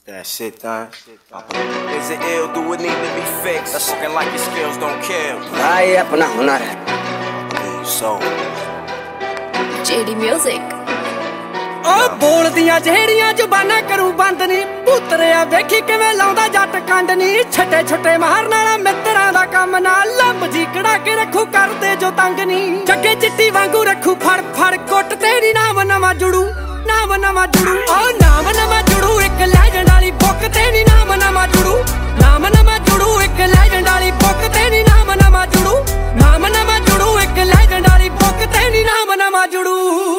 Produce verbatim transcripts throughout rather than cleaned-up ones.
That shit done. Is it ill? Do it need to be fixed? That's looking like your skills don't kill. भाई अपना हुनर है. So J D Music. ओ बोलदियां ਜਿਹੜੀਆਂ ਜ਼ੁਬਾਨਾਂ ਕਰੂ ਬੰਦ ਨੀ ਪੁੱਤਰਿਆ ਵੇਖੀ ਕਿਵੇਂ ਲਾਉਂਦਾ ਜੱਟ ਕੰਡ ਨੀ ਛੱਟੇ ਛੱਟੇ ਮਾਰਨ ਵਾਲਾ ਮਿੱਤਰਾਂ ਦਾ ਕੰਮ ਨਾਲ ਲੰਬ ਜੀ ਕੜਾ ਕੇ ਰੱਖੂ ਕਰਦੇ ਜੋ ਤੰਗ ਨੀ ਜੱਗੇ ਚਿੱਟੀ ਵਾਂਗੂ ਰੱਖੂ ਫੜ ਫੜ ਕੁੱਟ ਤੇਰੀ ਨਾਮ ਨਵਾਂ ਜੁੜੂ ਨਾਮ ਨਵਾਂ ਜੁੜੂ ਓ ਨਾਮ ਨਵਾਂ ਜੁੜੂ ਇੱਕ ਲੈਜੈਂਡ ਵਾਲੀ ਬੁੱਕ ਤੇਰੀ ਨਾਮ ਨਵਾਂ ਜੁੜੂ ਨਾਮ ਨਵਾਂ ਜੁੜੂ ਇੱਕ ਲੈਜੈਂਡ ਵਾਲੀ ਬੁੱਕ ਤੇਰੀ ਨਾਮ ਨਵਾਂ ਜੁੜੂ ਨਾਮ ਨਵਾਂ ਜੁੜੂ ਇੱਕ ਲੈਜੈਂਡ ਵਾਲੀ ਬੁੱਕ ਤੇਰੀ ਨਾਮ ਨਵਾਂ ਜੁੜੂ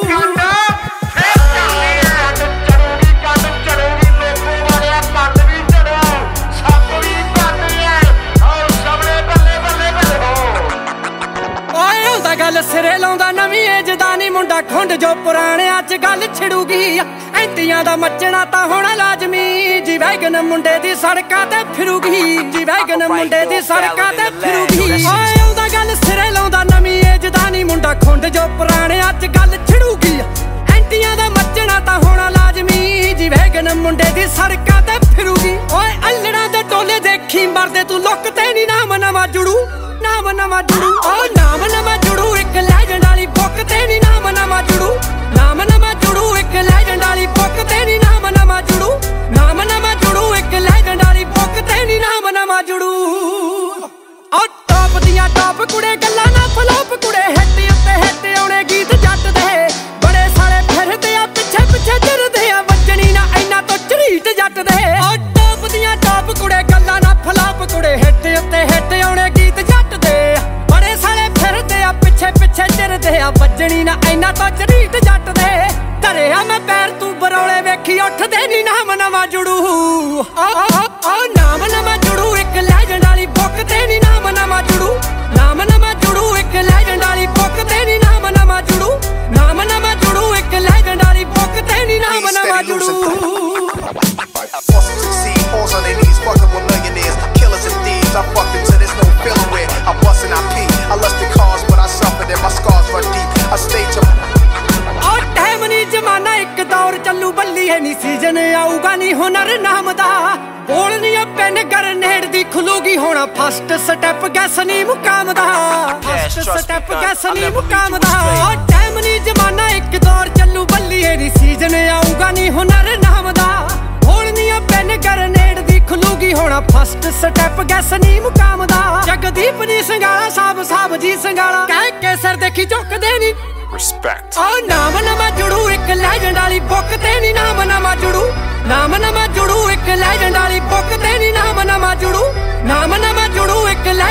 ਗੱਲ ਸਿਰੇ ਲਾਉਂਦਾ ਨਵੀਂ ਏਜ ਦਾ ਨੀ ਮੁੰਡਾ ਖੁੰਡ ਜੋ ਪੁਰਾਣਿਆਂ ਚ ਗੱਲ ਛਿੜੂਗੀ ਐਂਟੀਆਂ ਦਾ ਮੱਚਣਾ ਤਾਂ ਹੋਣਾ ਲਾਜ਼ਮੀ ਜੀ ਵੈਗਨ ਮੁੰਡੇ ਦੀ ਸੜਕਾਂ ਤੇ ਫਿਰੂਗੀ ਜੀ ਵੈਗਨ ਮੁੰਡੇ ਦੀ ਸੜਕਾਂ ਤੇ ਫਿਰੂਗੀ ਓਏ ਆਉਂਦਾ ਗੱਲ ਸਿਰੇ ਲਾਉਂਦਾ ਨਵੀਂ ਏਜ ਦਾ ਨੀ ਮੁੰਡਾ ਖੁੰਡ ਜੋ ਪੁਰਾਣਿਆਂ ਚ ਗੱਲ ਛਿੜੂਗੀ ਐਂਟੀਆਂ ਦਾ ਮੱਚਣਾ ਤਾਂ ਹੋਣਾ ਲਾਜ਼ਮੀ ਜੀ ਵੈਗਨ ਮੁੰਡੇ ਦੀ ਸੜਕਾਂ ਤੇ ਫਿਰੂਗੀ ਓਏ ਅਲੜਾਂ ਦੇ ਟੋਲੇ ਦੇਖੀ ਮਰਦੇ ਤੂੰ ਲੁੱਕ ਤੇ ਨੀ ਨਾਮ ਨਵਾਂ ਜੁੜੂ ਨਾਮ ਨਵਾਂ ਜੁੜੂ ਓ ਨਾਮ ਨਵਾਂ ਜੁੜੂ ਇੱਕ ਲੈਜੈਂਡ ਵਾਲੀ ਬੁੱਕ ਤੇ ਨੀ ਨਾਮ ਨਵਾਂ ਜੁੜੂ ਨਾਮ ਨਵਾਂ ਜੁੜੂ ਇੱਕ ਲੈਜੈਂਡ ਵਾਲੀ ਬੁੱਕ ਤੇ ਨੀ ਨਾਮ ਨਵਾਂ ਜੁੜੂ ਨਾਮ ਨਵਾਂ ਜੁੜੂ ਇੱਕ ਲੈਜੈਂਡ ਵਾਲੀ ਬੁੱਕ ਤੇ ਨੀ ਨਾਮ ਨਵਾਂ ਜੁੜੂ ਓ ਟੌਪ ਦੀਆਂ ਟੌਪ ਕੁੜੇ ਗੱਲਾਂ ਨਾ ਫਲੋਪ ਕੁੜੇ ਹਿੱਟ ਉੱਤੇ ਹਿੱਟ ਆਉਣੇ ਗੀਤ ਜੱਟ ਦੇ ਬੜੇ ਸਾਲੇ ਫਿਰਦੇ ਆ ਪਿੱਛੇ ਪਿੱਛੇ ਚਿਰਦੇ ਆ ਵੱਜਣੀ ਨਾ ਇੰਨਾ ਤੋਂ ਝਰੀਟ ਜੱਟ ਦੇ ਓ ਟੌਪ ਦੀਆਂ ਟੌਪ ਕੁੜੇ ਗੱਲਾਂ ਨਾ ਫਲੋਪ ਕੁੜੇ ਹਿੱਟ ਉੱਤੇ ਹਿੱਟ ਆਉਣੇ ਗੀਤ ਜੱਟ ਦੇ ਬੜੇ ਸਾਲੇ ਫਿਰਦੇ ਆ ਪਿੱਛੇ ਪਿੱਛੇ ਚਿਰਦੇ ਆ ਵੱਜਣੀ ਨਾ ਇੰਨਾ ਤੋਂ ਝਰੀਟ ਜੱਟ ਦੇ ਧਰਿਆ ਮੈਂ ਪੈਰ ਤੂੰ ਬਰੌਲੇ ਵੇਖੀ ਉੱਠਦੇ ਨੀ ਨਾਮ ਨਵਾਂ ਜੁੜੂ ਓ ਓ ਨਾਮ ਨਵਾਂ ਜੁੜੂ ਇੱਕ ਲੈਜੈਂਡ ਵਾਲੀ ਬੁੱਕ ਤੇ ਨੀ ਨਾਮ ਨਵਾਂ ਜੁੜੂ ਨਾਮ ਨਵਾਂ ਜੁੜੂ ਇੱਕ ਲੈਜੈਂਡ ਵਾਲੀ ਬੁੱਕ ਤੇ ਨੀ ਨਾਮ ਨਵਾਂ ਜੁੜੂ ਨਾਮ ਨਵਾਂ ਜੁੜੂ ਇੱਕ ਲੈਜੈਂਡ ਵਾਲੀ ਬੁੱਕ ਤੇ ਨੀ ਨਾਮ ਨਵਾਂ ਜੁੜੂ Falls on their knees, fucking with millionaires, killers and thieves. I fucked them till there's no feeling where I bust and I pee. I lusted cars, but I suffered and my scars run deep. I stayed to. ਓ time ਨੀ ਜਮਾਨਾ ਇੱਕ ਦੌਰ ਚੱਲੂ ਬੱਲੀ ਹੈ ਨੀ season ਆਊਗਾ ਨੀ ਹੁਨਰ ਨਾਮ ਦਾ ਬੋਲਨੀ ਆ ਪੈਨ ਗਰਨੇਡ ਦੀ ਖੁੱਲੂਗੀ ਹੁਣ ਫਸਟ ਸਟੈਪ ਗੈਸ ਨੀ ਮੁਕਾਮ ਦਾ ਫਸਟ ਸਟੈਪ ਗੈਸ ਨੀ ਮੁਕਾਮ ਦਾ ਓ ਟਾਈਮ ਨੀ ਜਮਾਨਾ ਇੱਕ ਦੌਰ ਚੱਲੂ ਬੱਲੀ ਹੈ ਨੀ ਸੀਜ਼ਨ ਆਊਗਾ ਨੀ ਹੁਨਰ ਨਾਮ ਦਾ ਬੋਲਨੀ ਆ ਪੈਨ ਗਰਨੇਡ ਦੀ ਖੁੱਲੂਗੀ ਹੁਣ ਫਸਟ ਸਟੈਪ ਗੈਸ ਨੀ ਮੁਕਾਮ ਦਾ ਜਗਦੀਪ ਨੀ ਸੰਗਾਲਾ ਸਾਬ ਸਾਬ ਜੀ ਸੰਗਾਲਾ ਕਹਿ ਕੇ ਸਿਰ ਦੇਖੀ ਝੁਕਦੇ ਨੀ respect. ਓ ਨਾਮ ਨਵਾਂ ਜੁੜੂ ਇੱਕ ਲੈਜੈਂਡ ਵਾਲੀ ਬੁੱਕ ਤੇ ਨੀ ਨਾਮ ਨਵਾਂ ਜੁੜੂ ਨਾਮ ਨਵਾਂ ਜੁੜੂ ਇੱਕ ਲੈਜੈਂਡ ਵਾਲੀ ਬੁੱਕ ਤੇ ਨੀ ਨਾਮ ਨਵਾਂ ਜੁੜੂ ਨਾਮ ਨਵਾਂ ਜੁੜੂ ਇੱਕ